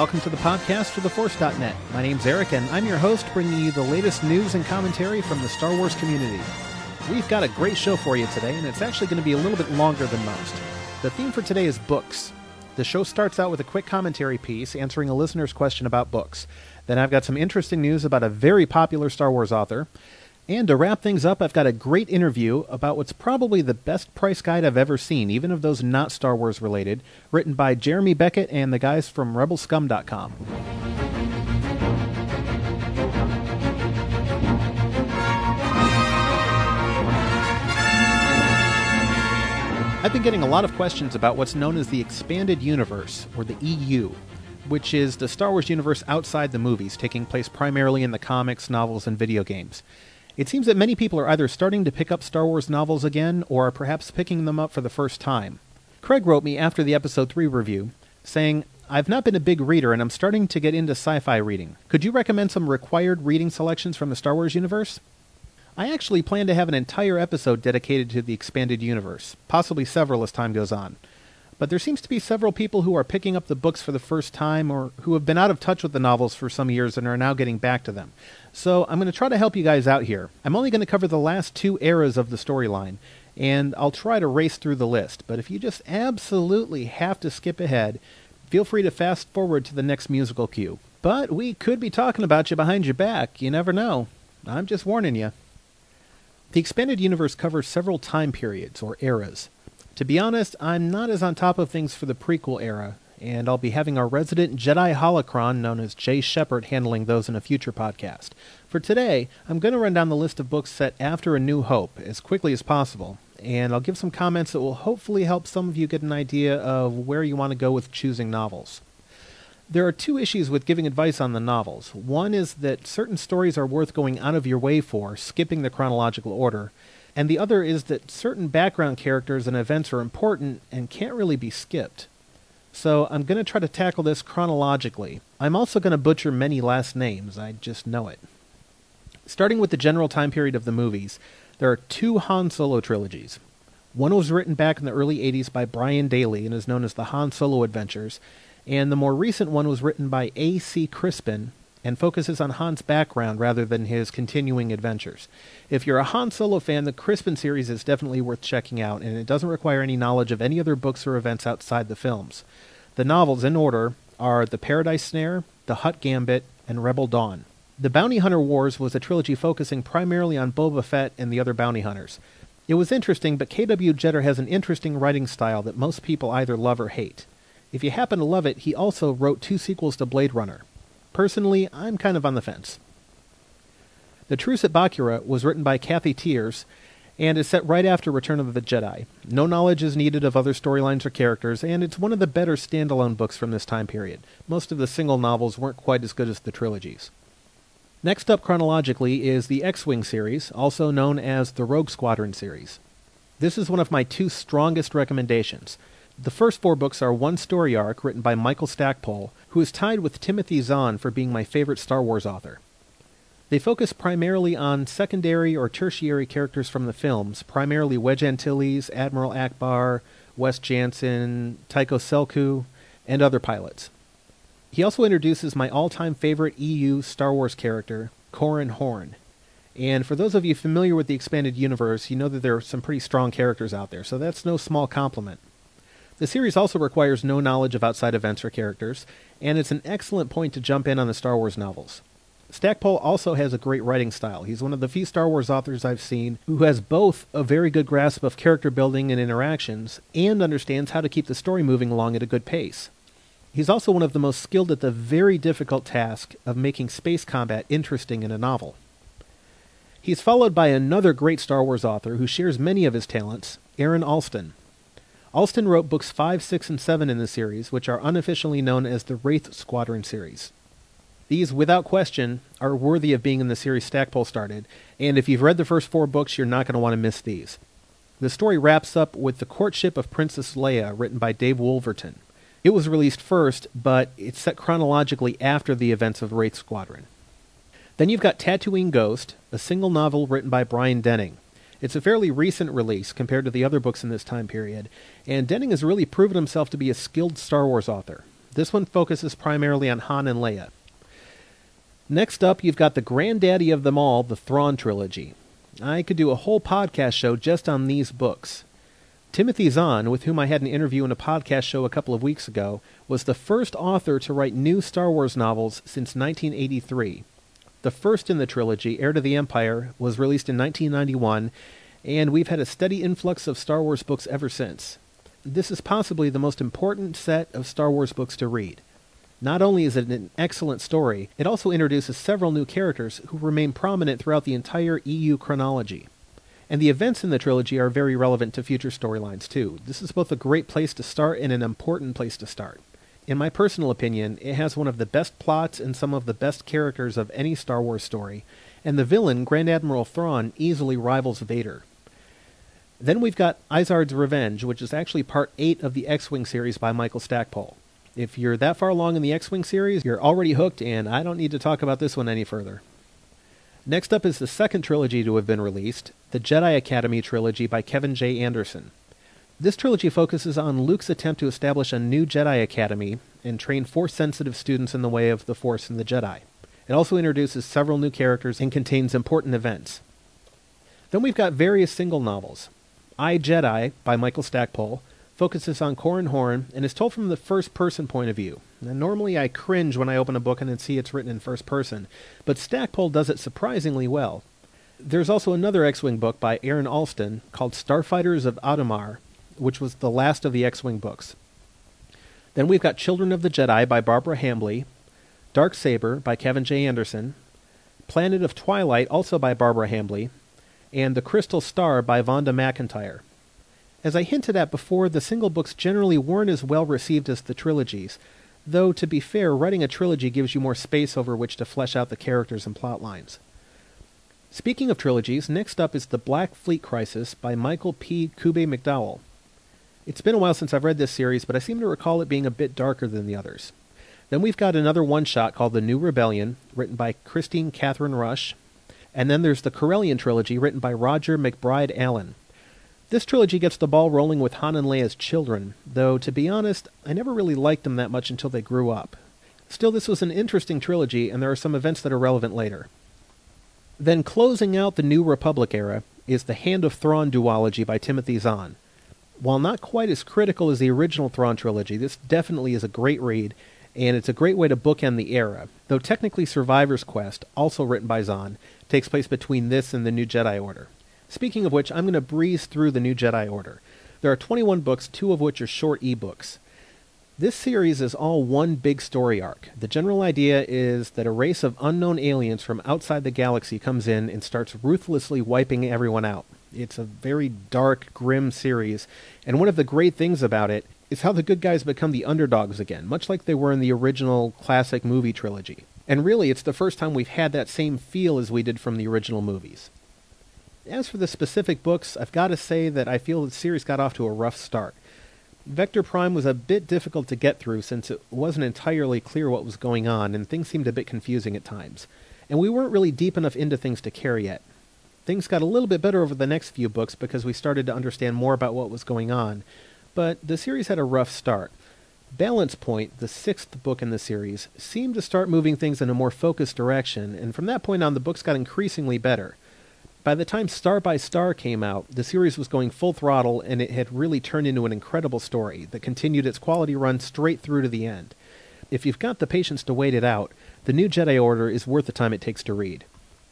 welcome to the podcast for TheForce.net. My name's Eric, and I'm your host, bringing you the latest news and commentary from the Star Wars community. We've got a great show for you today, and it's actually going to be a little bit longer than most. The theme for today is books. The show starts out with a quick commentary piece answering a listener's question about books. Then I've got some interesting news about a very popular Star Wars author. And to wrap things up, I've got a great interview about what's probably the best price guide I've ever seen, even of those not Star Wars related, written by Jeremy Beckett and the guys from RebelScum.com. I've been getting a lot of questions about what's known as the Expanded Universe, or the EU, which is the Star Wars universe outside the movies, taking place primarily in the comics, novels, and video games. It seems that many people are either starting to pick up Star Wars novels again, or are perhaps picking them up for the first time. Craig wrote me after the Episode 3 review, saying, "I've not been a big reader, and I'm starting to get into sci-fi reading. Could you recommend some required reading selections from the Star Wars universe?" I actually plan to have an entire episode dedicated to the Expanded Universe, possibly several as time goes on. But there seems to be several people who are picking up the books for the first time, or who have been out of touch with the novels for some years and are now getting back to them. So I'm going to try to help you guys out here. I'm only going to cover the last two eras of the storyline, and I'll try to race through the list. But if you just absolutely have to skip ahead, feel free to fast forward to the next musical cue. But we could be talking about you behind your back. You never know. I'm just warning you. The Expanded Universe covers several time periods, or eras. To be honest, I'm not as on top of things for the prequel era, and I'll be having our resident Jedi holocron known as Jay Shepard handling those in a future podcast. For today, I'm going to run down the list of books set after A New Hope as quickly as possible, and I'll give some comments that will hopefully help some of you get an idea of where you want to go with choosing novels. There are two issues with giving advice on the novels. One is that certain stories are worth going out of your way for, skipping the chronological order, and the other is that certain background characters and events are important and can't really be skipped. So I'm going to try to tackle this chronologically. I'm also going to butcher many last names, I just know it. Starting with the general time period of the movies, there are two Han Solo trilogies. One was written back in the early 80s by Brian Daley and is known as the Han Solo Adventures, and the more recent one was written by A.C. Crispin and focuses on Han's background rather than his continuing adventures. If you're a Han Solo fan, the Crispin series is definitely worth checking out, and it doesn't require any knowledge of any other books or events outside the films. The novels, in order, are The Paradise Snare, The Hutt Gambit, and Rebel Dawn. The Bounty Hunter Wars was a trilogy focusing primarily on Boba Fett and the other bounty hunters. It was interesting, but K.W. Jeter has an interesting writing style that most people either love or hate. If you happen to love it, he also wrote two sequels to Blade Runner. Personally, I'm kind of on the fence. The Truce at Bakura was written by Kathy Tiers and is set right after Return of the Jedi. No knowledge is needed of other storylines or characters, and it's one of the better standalone books from this time period. Most of the single novels weren't quite as good as the trilogies. Next up chronologically is the X-Wing series, also known as the Rogue Squadron series. This is one of my two strongest recommendations. The first four books are one story arc written by Michael Stackpole, who is tied with Timothy Zahn for being my favorite Star Wars author. They focus primarily on secondary or tertiary characters from the films, primarily Wedge Antilles, Admiral Akbar, Wes Jansen, Tycho Selku, and other pilots. He also introduces my all-time favorite EU Star Wars character, Corran Horn. And for those of you familiar with the Expanded Universe, you know that there are some pretty strong characters out there, so that's no small compliment. The series also requires no knowledge of outside events or characters, and it's an excellent point to jump in on the Star Wars novels. Stackpole also has a great writing style. He's one of the few Star Wars authors I've seen who has both a very good grasp of character building and interactions, and understands how to keep the story moving along at a good pace. He's also one of the most skilled at the very difficult task of making space combat interesting in a novel. He's followed by another great Star Wars author who shares many of his talents, Aaron Alston. Alston wrote books 5, 6, and 7 in the series, which are unofficially known as the Wraith Squadron series. These, without question, are worthy of being in the series Stackpole started, and if you've read the first 4 books, you're not going to want to miss these. The story wraps up with The Courtship of Princess Leia, written by Dave Wolverton. It was released first, but it's set chronologically after the events of Wraith Squadron. Then you've got Tatooine Ghost, a single novel written by Brian Denning. It's a fairly recent release compared to the other books in this time period, and Denning has really proven himself to be a skilled Star Wars author. This one focuses primarily on Han and Leia. Next up, you've got the granddaddy of them all, the Thrawn trilogy. I could do a whole podcast show just on these books. Timothy Zahn, with whom I had an interview in a podcast show a couple of weeks ago, was the first author to write new Star Wars novels since 1983. The first in the trilogy, Heir to the Empire, was released in 1991, and we've had a steady influx of Star Wars books ever since. This is possibly the most important set of Star Wars books to read. Not only is it an excellent story, it also introduces several new characters who remain prominent throughout the entire EU chronology. And the events in the trilogy are very relevant to future storylines too. This is both a great place to start and an important place to start. In my personal opinion, it has one of the best plots and some of the best characters of any Star Wars story, and the villain, Grand Admiral Thrawn, easily rivals Vader. Then we've got Izard's Revenge, which is actually part 8 of the X-Wing series by Michael Stackpole. If you're that far along in the X-Wing series, you're already hooked, and I don't need to talk about this one any further. Next up is the second trilogy to have been released, the Jedi Academy trilogy by Kevin J. Anderson. This trilogy focuses on Luke's attempt to establish a new Jedi Academy and train Force-sensitive students in the way of the Force and the Jedi. It also introduces several new characters and contains important events. Then we've got various single novels. I, Jedi by Michael Stackpole focuses on Corran Horn and is told from the first-person point of view. Now, normally I cringe when I open a book and see it's written in first person, but Stackpole does it surprisingly well. There's also another X-Wing book by Aaron Alston called Starfighters of Adumar, which was the last of the X-Wing books. Then we've got Children of the Jedi by Barbara Hambly, Dark Saber by Kevin J. Anderson, Planet of Twilight, also by Barbara Hambly, and The Crystal Star by Vonda McIntyre. As I hinted at before, the single books generally weren't as well received as the trilogies, though, to be fair, writing a trilogy gives you more space over which to flesh out the characters and plot lines. Speaking of trilogies, next up is The Black Fleet Crisis by Michael P. Kube McDowell. It's been a while since I've read this series, but I seem to recall it being a bit darker than the others. Then we've got another one-shot called The New Rebellion, written by Christine Catherine Rush, and then there's the Corellian trilogy, written by Roger McBride Allen. This trilogy gets the ball rolling with Han and Leia's children, though, to be honest, I never really liked them that much until they grew up. Still, this was an interesting trilogy, and there are some events that are relevant later. Then closing out the New Republic era is the Hand of Thrawn duology by Timothy Zahn. While not quite as critical as the original Thrawn trilogy, this definitely is a great read, and it's a great way to bookend the era, though technically Survivor's Quest, also written by Zahn, takes place between this and the New Jedi Order. Speaking of which, I'm going to breeze through the New Jedi Order. There are 21 books, 2 of which are short ebooks. This series is all one big story arc. The general idea is that a race of unknown aliens from outside the galaxy comes in and starts ruthlessly wiping everyone out. It's a very dark, grim series, and one of the great things about it is how the good guys become the underdogs again, much like they were in the original classic movie trilogy. And really, it's the first time we've had that same feel as we did from the original movies. As for the specific books, I've got to say that I feel the series got off to a rough start. Vector Prime was a bit difficult to get through since it wasn't entirely clear what was going on, and things seemed a bit confusing at times. And we weren't really deep enough into things to care yet. Things got a little bit better over the next few books because we started to understand more about what was going on, but the series had a rough start. Balance Point, the 6th book in the series, seemed to start moving things in a more focused direction, and from that point on the books got increasingly better. By the time Star by Star came out, the series was going full throttle, and it had really turned into an incredible story that continued its quality run straight through to the end. If you've got the patience to wait it out, The New Jedi Order is worth the time it takes to read.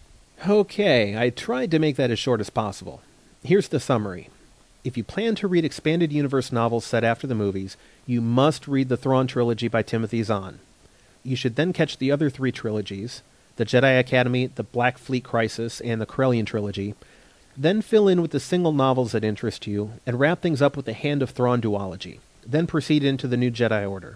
Okay, I tried to make that as short as possible. Here's the summary. If you plan to read expanded universe novels set after the movies, you must read the Thrawn trilogy by Timothy Zahn. You should then catch the other 3 trilogies, the Jedi Academy, the Black Fleet Crisis, and the Corellian trilogy, then fill in with the single novels that interest you, and wrap things up with the Hand of Thrawn duology. Then proceed into the New Jedi Order.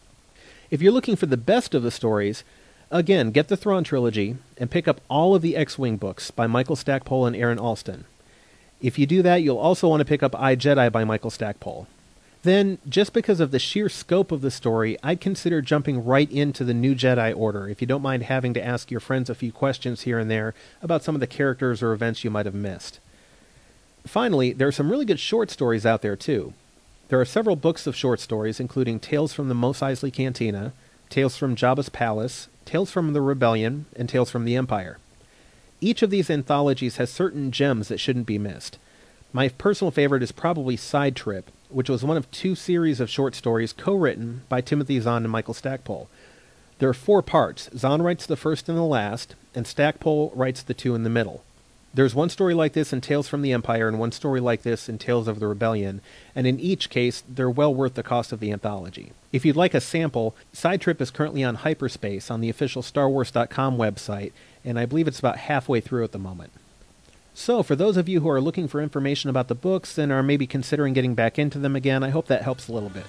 If you're looking for the best of the stories, again, get the Thrawn trilogy, and pick up all of the X-Wing books by Michael Stackpole and Aaron Alston. If you do that, you'll also want to pick up I, Jedi by Michael Stackpole. Then, just because of the sheer scope of the story, I'd consider jumping right into the New Jedi Order if you don't mind having to ask your friends a few questions here and there about some of the characters or events you might have missed. Finally, there are some really good short stories out there too. There are several books of short stories, including Tales from the Mos Eisley Cantina, Tales from Jabba's Palace, Tales from the Rebellion, and Tales from the Empire. Each of these anthologies has certain gems that shouldn't be missed. My personal favorite is probably Side Trip, which was one of 2 series of short stories co-written by Timothy Zahn and Michael Stackpole. There are 4 parts. Zahn writes the first and the last, and Stackpole writes the 2 in the middle. There's one story like this in Tales from the Empire and one story like this in Tales of the Rebellion, and in each case, they're well worth the cost of the anthology. If you'd like a sample, Side Trip is currently on Hyperspace on the official StarWars.com website, and I believe it's about halfway through at the moment. So, for those of you who are looking for information about the books and are maybe considering getting back into them again, I hope that helps a little bit.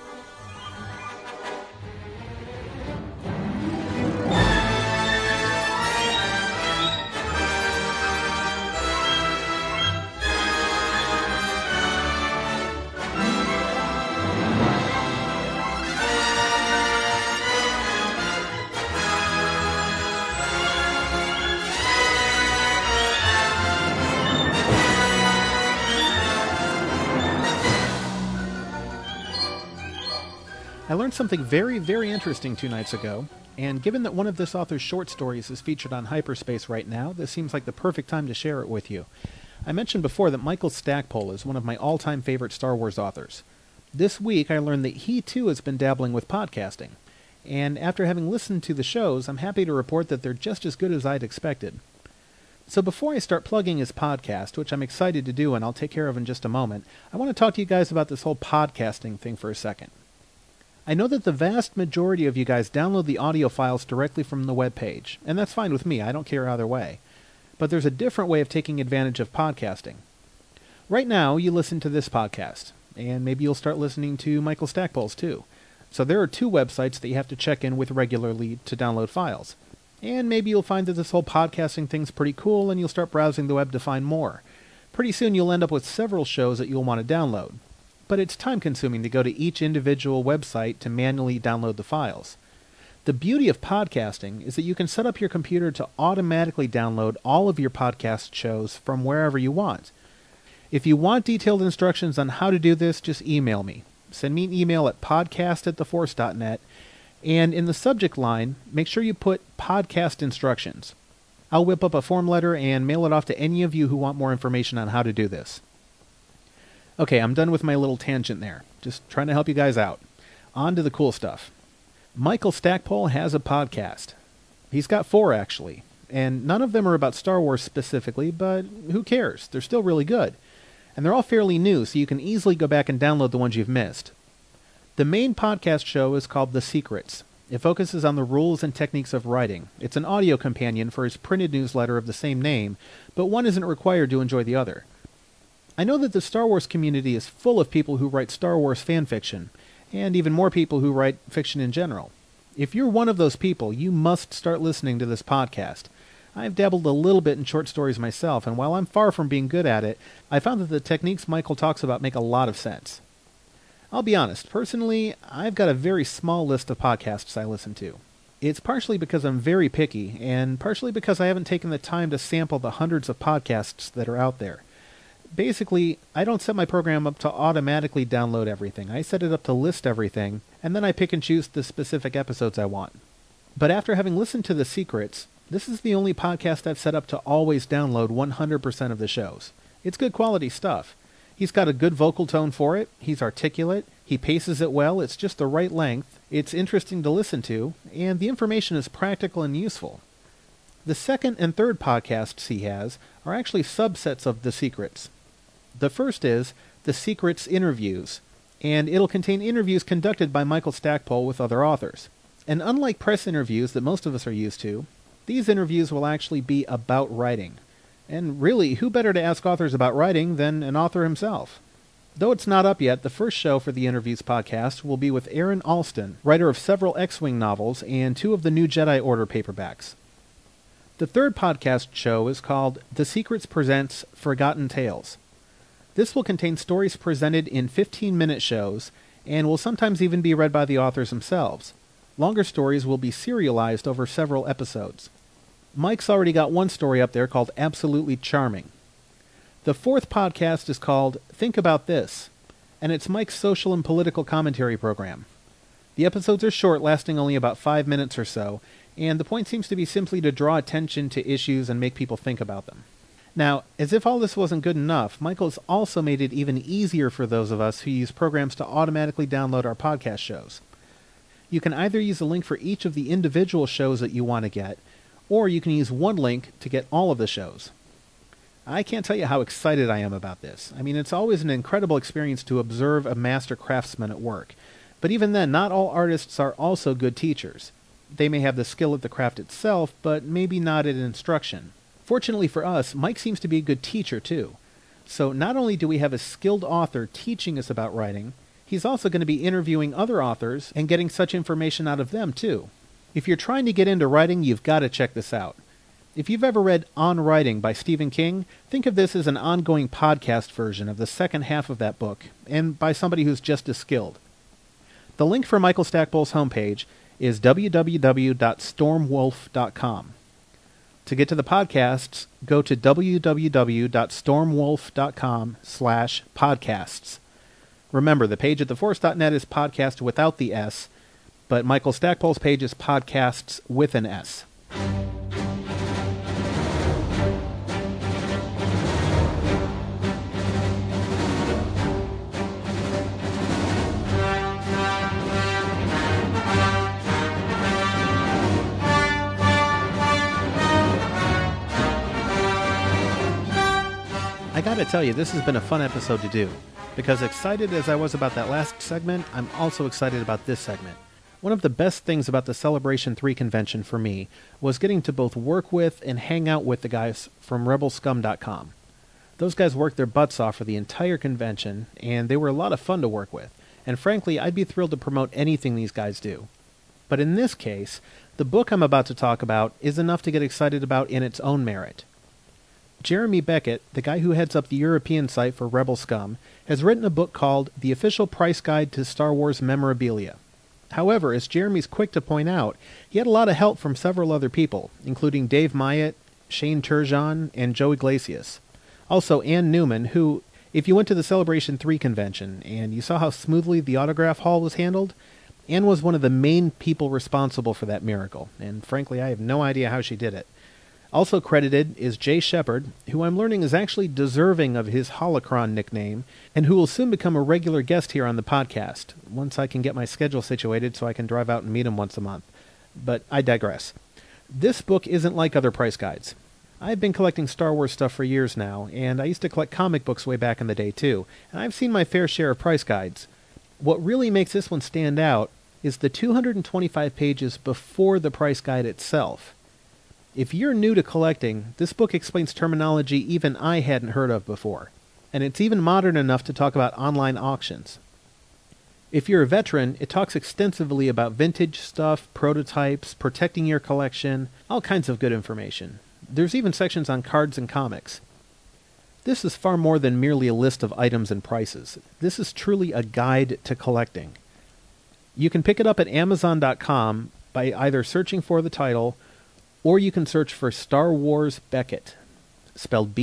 I learned something very, very interesting 2 nights ago, and given that one of this author's short stories is featured on Hyperspace right now, this seems like the perfect time to share it with you. I mentioned before that Michael Stackpole is one of my all-time favorite Star Wars authors. This week I learned that he too has been dabbling with podcasting, and after having listened to the shows, I'm happy to report that they're just as good as I'd expected. So before I start plugging his podcast, which I'm excited to do and I'll take care of in just a moment, I want to talk to you guys about this whole podcasting thing for a second. I know that the vast majority of you guys download the audio files directly from the web page, and that's fine with me, I don't care either way. But there's a different way of taking advantage of podcasting. Right now, you listen to this podcast, and maybe you'll start listening to Michael Stackpole's too. So there are 2 websites that you have to check in with regularly to download files. And maybe you'll find that this whole podcasting thing's pretty cool, and you'll start browsing the web to find more. Pretty soon you'll end up with several shows that you'll want to download. But it's time-consuming to go to each individual website to manually download the files. The beauty of podcasting is that you can set up your computer to automatically download all of your podcast shows from wherever you want. If you want detailed instructions on how to do this, just email me. Send me an email at podcast@theforce.net, and in the subject line, make sure you put podcast instructions. I'll whip up a form letter and mail it off to any of you who want more information on how to do this. Okay, I'm done with my little tangent there. Just trying to help you guys out. On to the cool stuff. Michael Stackpole has a podcast. He's got 4, actually. And none of them are about Star Wars specifically, but who cares? They're still really good. And they're all fairly new, so you can easily go back and download the ones you've missed. The main podcast show is called The Secrets. It focuses on the rules and techniques of writing. It's an audio companion for his printed newsletter of the same name, but one isn't required to enjoy the other. I know that the Star Wars community is full of people who write Star Wars fan fiction, and even more people who write fiction in general. If you're one of those people, you must start listening to this podcast. I've dabbled a little bit in short stories myself, and while I'm far from being good at it, I found that the techniques Michael talks about make a lot of sense. I'll be honest, personally, I've got a very small list of podcasts I listen to. It's partially because I'm very picky, and partially because I haven't taken the time to sample the hundreds of podcasts that are out there. Basically, I don't set my program up to automatically download everything. I set it up to list everything, and then I pick and choose the specific episodes I want. But after having listened to The Secrets, this is the only podcast I've set up to always download 100% of the shows. It's good quality stuff. He's got a good vocal tone for it, he's articulate, he paces it well, it's just the right length, it's interesting to listen to, and the information is practical and useful. The second and third podcasts he has are actually subsets of The Secrets. The first is The Secrets Interviews, and it'll contain interviews conducted by Michael Stackpole with other authors. And unlike press interviews that most of us are used to, these interviews will actually be about writing. And really, who better to ask authors about writing than an author himself? Though it's not up yet, the first show for the Interviews podcast will be with Aaron Alston, writer of several X-Wing novels and 2 of the New Jedi Order paperbacks. The third podcast show is called The Secrets Presents Forgotten Tales. This will contain stories presented in 15-minute shows, and will sometimes even be read by the authors themselves. Longer stories will be serialized over several episodes. Mike's already got one story up there called Absolutely Charming. The fourth podcast is called Think About This, and it's Mike's social and political commentary program. The episodes are short, lasting only about 5 minutes or so, and the point seems to be simply to draw attention to issues and make people think about them. Now, as if all this wasn't good enough, Michael's also made it even easier for those of us who use programs to automatically download our podcast shows. You can either use a link for each of the individual shows that you want to get, or you can use one link to get all of the shows. I can't tell you how excited I am about this. I mean, it's always an incredible experience to observe a master craftsman at work. But even then, not all artists are also good teachers. They may have the skill at the craft itself, but maybe not at instruction. Fortunately for us, Mike seems to be a good teacher too. So not only do we have a skilled author teaching us about writing, he's also going to be interviewing other authors and getting such information out of them too. If you're trying to get into writing, you've got to check this out. If you've ever read On Writing by Stephen King, think of this as an ongoing podcast version of the second half of that book, and by somebody who's just as skilled. The link for Michael Stackpole's homepage is www.stormwolf.com. To get to the podcasts, go to www.stormwolf.com/podcasts. Remember, the page at theforce.net is podcast without the S, but Michael Stackpole's page is podcasts with an S. I gotta tell you, this has been a fun episode to do, because excited as I was about that last segment, I'm also excited about this segment. One of the best things about the Celebration 3 convention for me was getting to both work with and hang out with the guys from rebelscum.com. Those guys worked their butts off for the entire convention, and they were a lot of fun to work with, and frankly, I'd be thrilled to promote anything these guys do. But in this case, the book I'm about to talk about is enough to get excited about in its own merit. Jeremy Beckett, the guy who heads up the European site for Rebel Scum, has written a book called The Official Price Guide to Star Wars Memorabilia. However, as Jeremy's quick to point out, he had a lot of help from several other people, including Dave Myatt, Shane Turgeon, and Joe Iglesias. Also, Ann Newman, who, if you went to the Celebration 3 convention and you saw how smoothly the autograph hall was handled, Ann was one of the main people responsible for that miracle, and frankly, I have no idea how she did it. Also credited is Jay Shepard, who I'm learning is actually deserving of his Holocron nickname, and who will soon become a regular guest here on the podcast, once I can get my schedule situated so I can drive out and meet him once a month. But I digress. This book isn't like other price guides. I've been collecting Star Wars stuff for years now, and I used to collect comic books way back in the day too, and I've seen my fair share of price guides. What really makes this one stand out is the 225 pages before the price guide itself. If you're new to collecting, this book explains terminology even I hadn't heard of before, and it's even modern enough to talk about online auctions. If you're a veteran, it talks extensively about vintage stuff, prototypes, protecting your collection, all kinds of good information. There's even sections on cards and comics. This is far more than merely a list of items and prices. This is truly a guide to collecting. You can pick it up at Amazon.com by either searching for the title, or you can search for Star Wars Beckett, spelled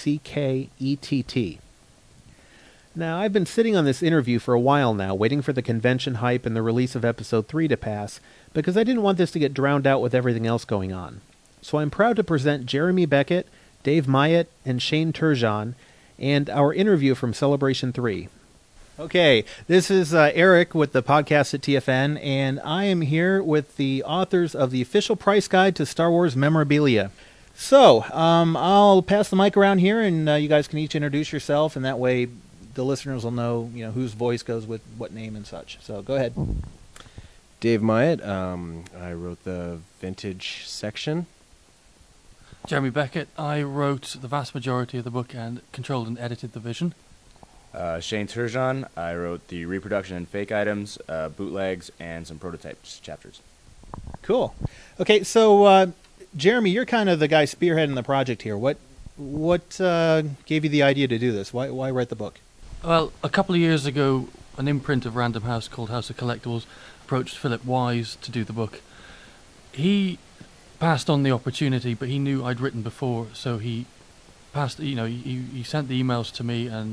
Beckett. Now, I've been sitting on this interview for a while now, waiting for the convention hype and the release of Episode 3 to pass, because I didn't want this to get drowned out with everything else going on. So I'm proud to present Jeremy Beckett, Dave Myatt, and Shane Turgeon, and our interview from Celebration 3. Okay, this is Eric with the podcast at TFN, and I am here with the authors of the Official Price Guide to Star Wars Memorabilia. So, I'll pass the mic around here, and you guys can each introduce yourself, and that way the listeners will know, whose voice goes with what name and such. So, go ahead. Dave Myatt. I wrote the vintage section. Jeremy Beckett. I wrote the vast majority of the book and controlled and edited the vision. Shane Turgeon. I wrote the reproduction and fake items, bootlegs, and some prototype chapters. Cool. Okay, so Jeremy, you're kind of the guy spearheading the project here. What gave you the idea to do this? Why write the book? Well, a couple of years ago, an imprint of Random House called House of Collectibles approached Philip Wise to do the book. He passed on the opportunity, but he knew I'd written before, so he passed. He sent the emails to me and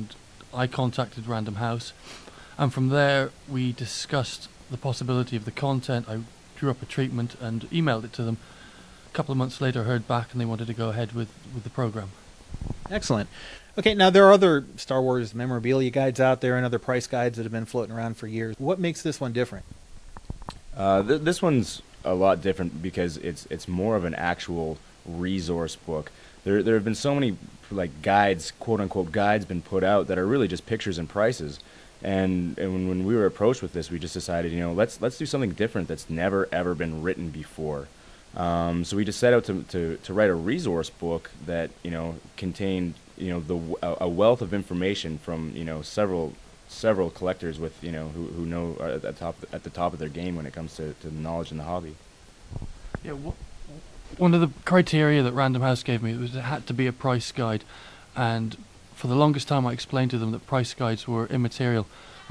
I contacted Random House, and from there we discussed the possibility of the content. I drew up a treatment and emailed it to them. A couple of months later, I heard back, and they wanted to go ahead with the program. Excellent. Okay, now there are other Star Wars memorabilia guides out there and other price guides that have been floating around for years. What makes this one different? This one's a lot different because it's more of an actual resource book. There have been so many like guides, quote unquote guides, been put out that are really just pictures and prices. And when we were approached with this, we just decided, let's do something different that's never ever been written before. So we just set out to write a resource book that contained a wealth of information from several collectors with who know are at the top of their game when it comes to knowledge in the hobby. Yeah, one of the criteria that Random House gave me was it had to be a price guide, and for the longest time I explained to them that price guides were immaterial.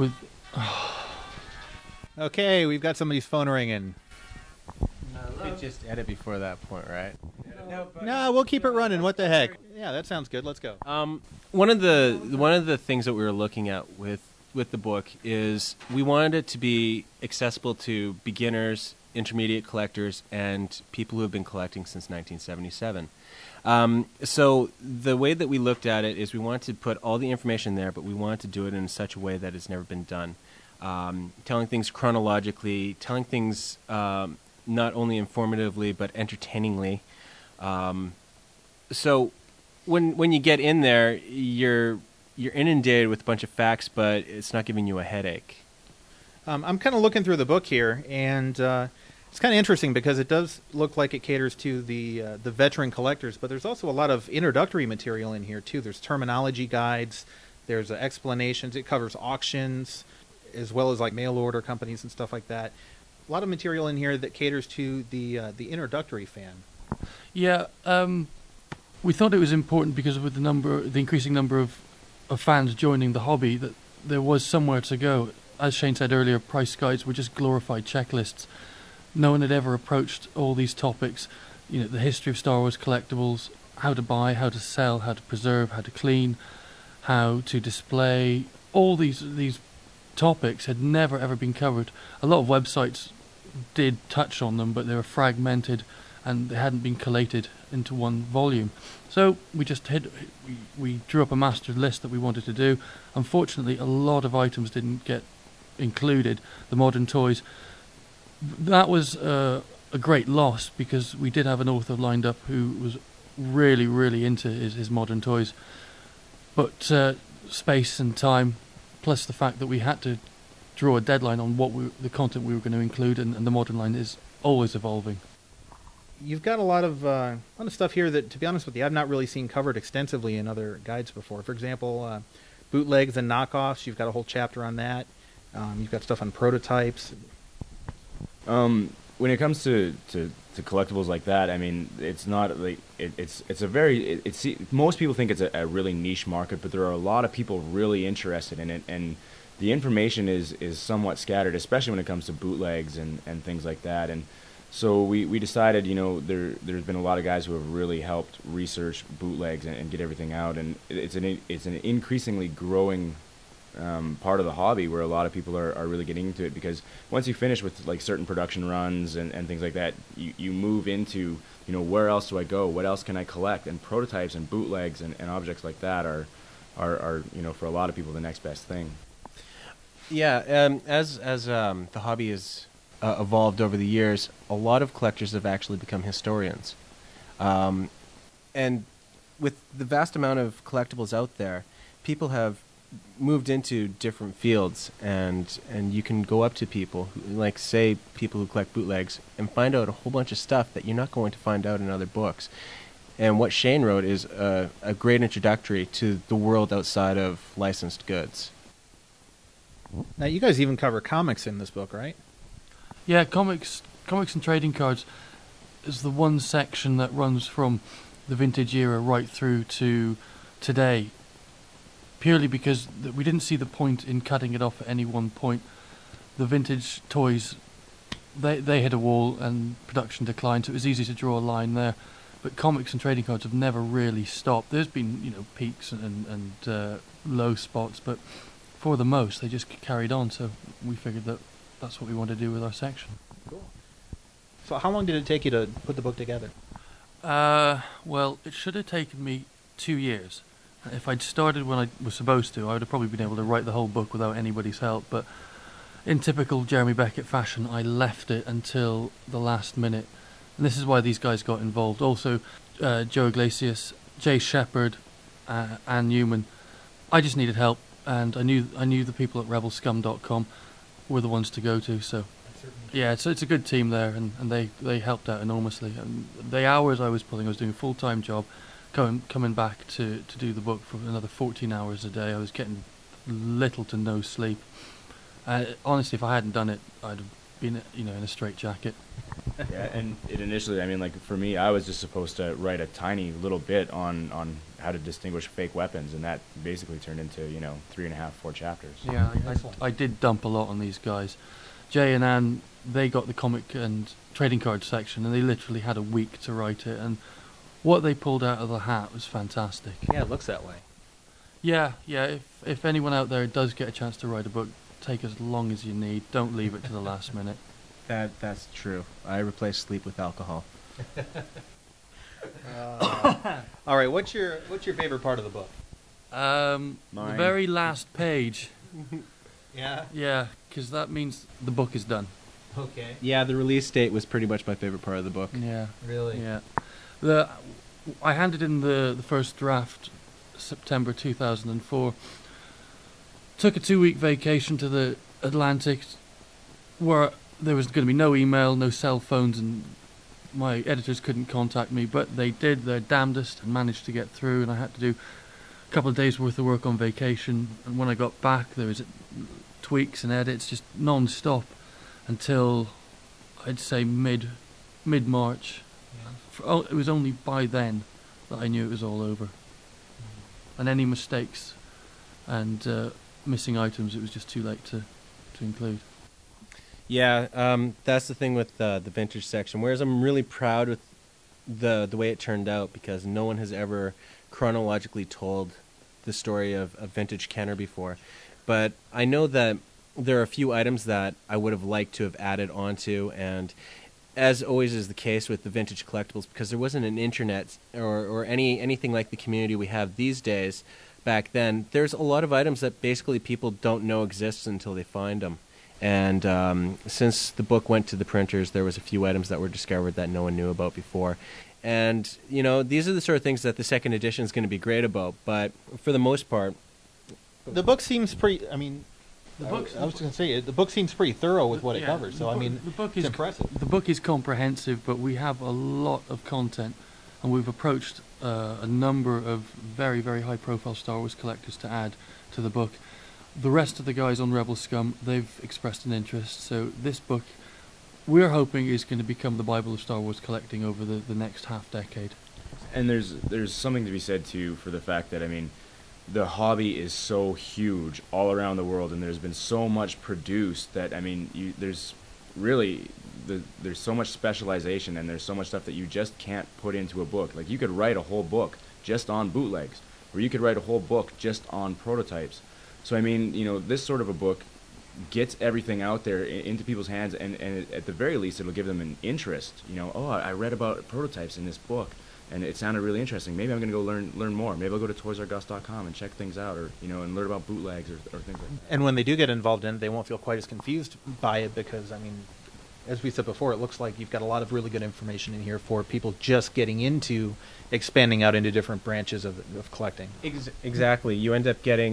Okay, we've got somebody's phone ringing. You could just edit before that point, right? No, we'll keep it running. What the heck? Yeah, that sounds good. Let's go. One of the things that we were looking at with the book is we wanted it to be accessible to beginners, intermediate collectors, and people who have been collecting since 1977. So the way that we looked at it is we wanted to put all the information there, but we wanted to do it in such a way that it's never been done. Telling things chronologically, telling things not only informatively but entertainingly. So when you get in there, you're inundated with a bunch of facts, but it's not giving you a headache. I'm kind of looking through the book here, and it's kind of interesting because it does look like it caters to the veteran collectors, but there's also a lot of introductory material in here too. There's terminology guides, there's explanations. It covers auctions as well as like mail order companies and stuff like that. A lot of material in here that caters to the introductory fan. Yeah, we thought it was important because with the increasing number of fans joining the hobby, that there was somewhere to go. As Shane said earlier, price guides were just glorified checklists. No one had ever approached all these topics, the history of Star Wars collectibles, how to buy, how to sell, how to preserve, how to clean, how to display. All these topics had never ever been covered. A lot of websites did touch on them, but they were fragmented and they hadn't been collated into one volume. So we just we drew up a master list that we wanted to do. Unfortunately, a lot of items didn't get included. The modern toys, that was a great loss because we did have an author lined up who was really, really into his modern toys. But space and time, plus the fact that we had to draw a deadline on the content we were going to include, and the modern line is always evolving. You've got a lot of stuff here that, to be honest with you, I've not really seen covered extensively in other guides before. For example, bootlegs and knockoffs. You've got a whole chapter on that. You've got stuff on prototypes. When it comes to collectibles like that, I mean, it's not like most people think it's a really niche market, but there are a lot of people really interested in it, and the information is somewhat scattered, especially when it comes to bootlegs and things like that. And so we decided, there's been a lot of guys who have really helped research bootlegs and get everything out, and it's an increasingly growing part of the hobby where a lot of people are really getting into it, because once you finish with like certain production runs and things like that, you move into, where else do I go? What else can I collect? And prototypes and bootlegs and objects like that are for a lot of people the next best thing. Yeah, as the hobby has evolved over the years, a lot of collectors have actually become historians. And with the vast amount of collectibles out there, people have moved into different fields, and you can go up to people, like say people who collect bootlegs, and find out a whole bunch of stuff that you're not going to find out in other books. And what Shane wrote is a great introductory to the world outside of licensed goods. Now, you guys even cover comics in this book, right? Yeah, comics and trading cards is the one section that runs from the vintage era right through to today, purely because we didn't see the point in cutting it off at any one point. The vintage toys, they hit a wall and production declined, so it was easy to draw a line there. but comics and trading cards have never really stopped. There's been, peaks and low spots, but for the most, they just carried on. So we figured that that's what we want to do with our section. Cool. So how long did it take you to put the book together? Well, it should have taken me 2 years. If I'd started when I was supposed to, I would have probably been able to write the whole book without anybody's help. But in typical Jeremy Beckett fashion, I left it until the last minute. And this is why these guys got involved. Also, Joe Iglesias, Jay Shepard, Ann Newman. I just needed help, and I knew the people at rebelscum.com were the ones to go to. So yeah, it's a good team there, and they helped out enormously. And the hours I was putting, I was doing a full-time job, coming back to do the book for another 14 hours a day. I was getting little to no sleep. Honestly, if I hadn't done it, I'd have been in a straitjacket. Yeah, and it initially, for me, I was just supposed to write a tiny little bit on how to distinguish fake weapons, and that basically turned into 3.5, 4 chapters. Yeah, I did dump a lot on these guys. Jay and Ann, they got the comic and trading card section, and they literally had a week to write it, and what they pulled out of the hat was fantastic. Yeah, it looks that way. Yeah. If anyone out there does get a chance to write a book, take as long as you need. Don't leave it to the last minute. That's true. I replace sleep with alcohol. All right, what's your favorite part of the book? The very last page. Yeah? Yeah, because that means the book is done. Okay. Yeah, the release date was pretty much my favorite part of the book. Yeah. Really? Yeah. I handed in the first draft September 2004. Took a 2-week vacation to the Atlantic, where there was going to be no email, no cell phones, and my editors couldn't contact me, but they did their damnedest and managed to get through, and I had to do a couple of days worth of work on vacation, and when I got back there was tweaks and edits just non-stop until I'd say mid-March. Yeah. It was only by then that I knew it was all over. And any mistakes and missing items, it was just too late to include. Yeah, that's the thing with the vintage section. Whereas I'm really proud with the way it turned out, because no one has ever chronologically told the story of vintage Kenner before. But I know that there are a few items that I would have liked to have added onto, and as always is the case with the vintage collectibles, because there wasn't an internet or anything like the community we have these days, back then, there's a lot of items that basically people don't know exist until they find them. And since the book went to the printers, there was a few items that were discovered that no one knew about before. And, these are the sort of things that the second edition is going to be great about. But for the most part... The book seems pretty... I was going to say, the book seems pretty thorough with what it covers. So, the book it's impressive. The book is comprehensive, but we have a lot of content. And we've approached a number of very, very high-profile Star Wars collectors to add to the book. The rest of the guys on Rebel Scum, they've expressed an interest. So this book, we're hoping, is going to become the Bible of Star Wars collecting over the next half-decade. And there's something to be said, too, for the fact that, the hobby is so huge all around the world, and there's been so much produced that, there's so much specialization, and there's so much stuff that you just can't put into a book. Like, you could write a whole book just on bootlegs, or you could write a whole book just on prototypes. So, this sort of a book gets everything out there into people's hands, and at the very least, it'll give them an interest. I read about prototypes in this book, and it sounded really interesting. Maybe I'm going to go learn more. Maybe I'll go to ToysRUs.com and check things out, or and learn about bootlegs or things like that. And when they do get involved in it, they won't feel quite as confused by it, because, as we said before, it looks like you've got a lot of really good information in here for people just getting into expanding out into different branches of collecting. Exactly. You end up getting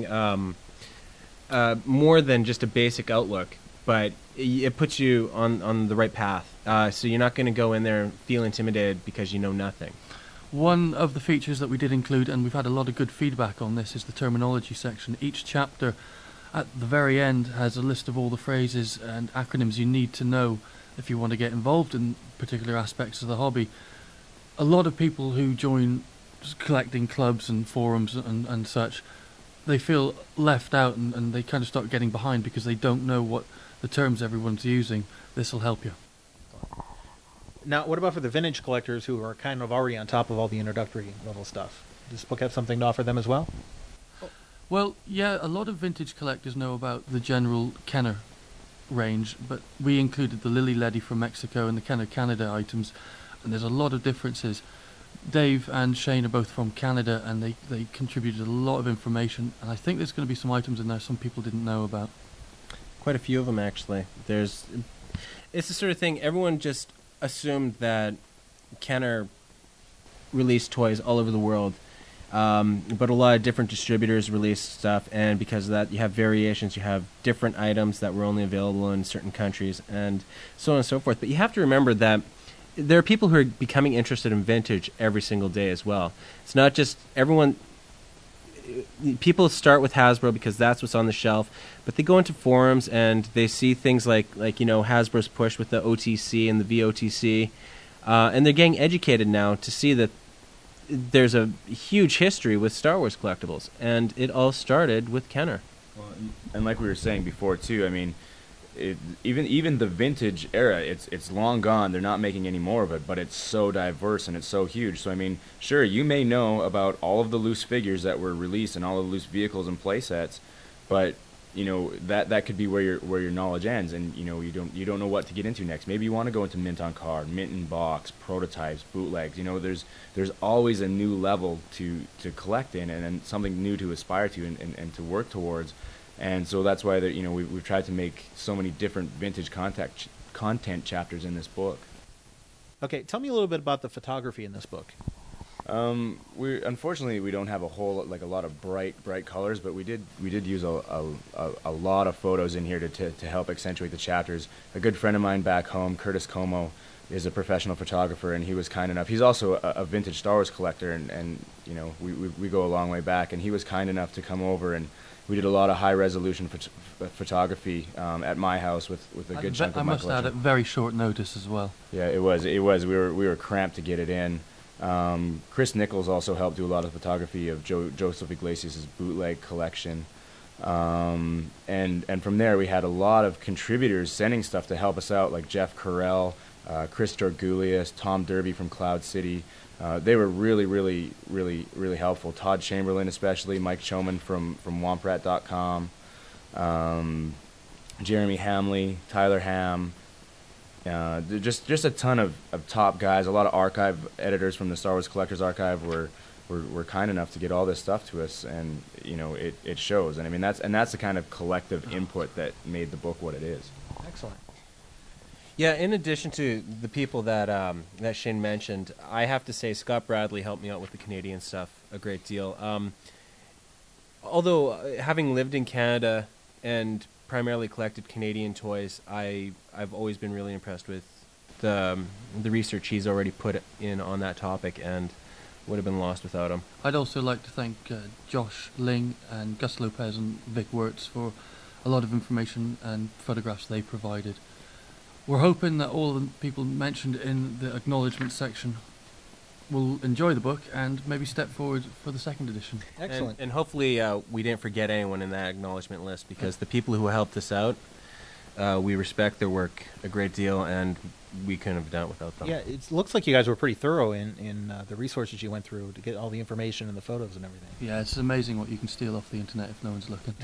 more than just a basic outlook, but it puts you on the right path. So you're not going to go in there and feel intimidated because you know nothing. One of the features that we did include, and we've had a lot of good feedback on this, is the terminology section. Each chapter at the very end has a list of all the phrases and acronyms you need to know if you want to get involved in particular aspects of the hobby. A lot of people who join collecting clubs and forums and such, they feel left out, and they kind of start getting behind because they don't know what the terms everyone's using. This will help you. Now, what about for the vintage collectors who are kind of already on top of all the introductory level stuff? Does this book have something to offer them as well? Well, yeah, a lot of vintage collectors know about the general Kenner range, but we included the Lily Ledy from Mexico and the Kenner Canada items, and there's a lot of differences. Dave and Shane are both from Canada, and they contributed a lot of information, and I think there's going to be some items in there some people didn't know about. Quite a few of them, actually. It's the sort of thing, everyone just assumed that Kenner released toys all over the world, but a lot of different distributors released stuff, and because of that you have variations, you have different items that were only available in certain countries, and so on and so forth. But you have to remember that there are people who are becoming interested in vintage every single day as well. It's not just everyone. People start with Hasbro because that's what's on the shelf, but they go into forums and they see things like Hasbro's push with the OTC and the VOTC, and they're getting educated now to see that there's a huge history with Star Wars collectibles, and it all started with Kenner. Well, and like we were saying before too, I mean, even the vintage era, it's long gone. They're not making any more of it, but it's so diverse and it's so huge. So I mean, sure, you may know about all of the loose figures that were released and all of the loose vehicles and play sets, but that could be where your knowledge ends, and you don't know what to get into next. Maybe you want to go into mint on card, mint in box, prototypes, bootlegs. There's always a new level to collect in, and something new to aspire to and to work towards. And so that's why we've tried to make so many different vintage content chapters in this book. Okay, tell me a little bit about the photography in this book. Unfortunately we don't have a lot of bright colors, but we did use a lot of photos in here to help accentuate the chapters. A good friend of mine back home, Curtis Como, is a professional photographer, and he was kind enough. He's also a vintage Star Wars collector, and we go a long way back, and he was kind enough to come over, and we did a lot of high resolution photography at my house with a good chunk of my collection. I must add, at very short notice as well. Yeah, it was. We were cramped to get it in. Chris Nichols also helped do a lot of photography of Joseph Iglesias' bootleg collection. And from there we had a lot of contributors sending stuff to help us out, like Jeff Carell, Chris Dorgulias, Tom Derby from Cloud City. They were really, really, really, really helpful. Todd Chamberlain especially, Mike Choman from Womprat.com, Jeremy Hamley, Tyler Ham, just a ton of top guys. A lot of archive editors from the Star Wars Collectors Archive were kind enough to get all this stuff to us, and it shows. And I mean that's the kind of collective input that made the book what it is. Excellent. Yeah, in addition to the people that Shane mentioned, I have to say Scott Bradley helped me out with the Canadian stuff a great deal. Although having lived in Canada and primarily collected Canadian toys, I've always been really impressed with the research he's already put in on that topic, and would have been lost without him. I'd also like to thank Josh Ling and Gus Lopez and Vic Wirtz for a lot of information and photographs they provided. We're hoping that all the people mentioned in the acknowledgement section will enjoy the book and maybe step forward for the second edition. Excellent. And hopefully we didn't forget anyone in that acknowledgement list, because the people who helped us out, we respect their work a great deal, and we couldn't have done it without them. Yeah, it looks like you guys were pretty thorough in the resources you went through to get all the information and the photos and everything. Yeah, it's amazing what you can steal off the internet if no one's looking.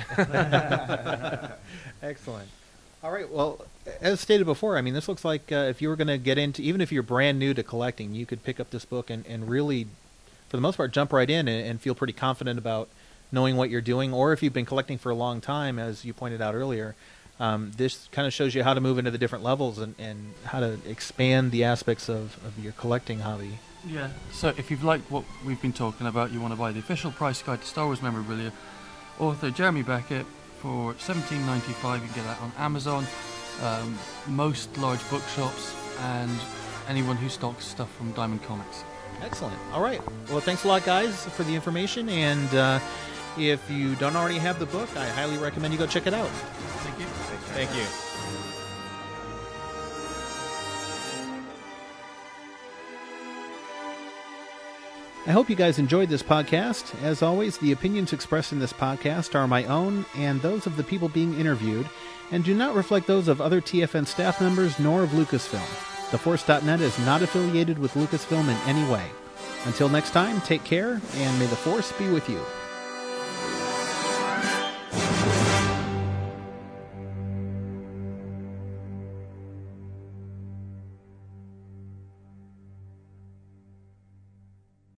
Excellent. All right, well, as stated before, I mean, this looks like if you were going to get into, even if you're brand new to collecting, you could pick up this book and really, for the most part, jump right in and feel pretty confident about knowing what you're doing. Or if you've been collecting for a long time, as you pointed out earlier, this kind of shows you how to move into the different levels and how to expand the aspects of your collecting hobby. Yeah, so if you've liked what we've been talking about, you want to buy the official price guide to Star Wars memorabilia, author Jeremy Beckett, for $17.95. You can get that on Amazon, most large bookshops, and anyone who stocks stuff from Diamond Comics. Excellent. All right. Well, thanks a lot, guys, for the information. And if you don't already have the book, I highly recommend you go check it out. Thank you. Thank you. I hope you guys enjoyed this podcast. As always, the opinions expressed in this podcast are my own and those of the people being interviewed, and do not reflect those of other TFN staff members nor of Lucasfilm. TheForce.net is not affiliated with Lucasfilm in any way. Until next time, take care, and may the Force be with you.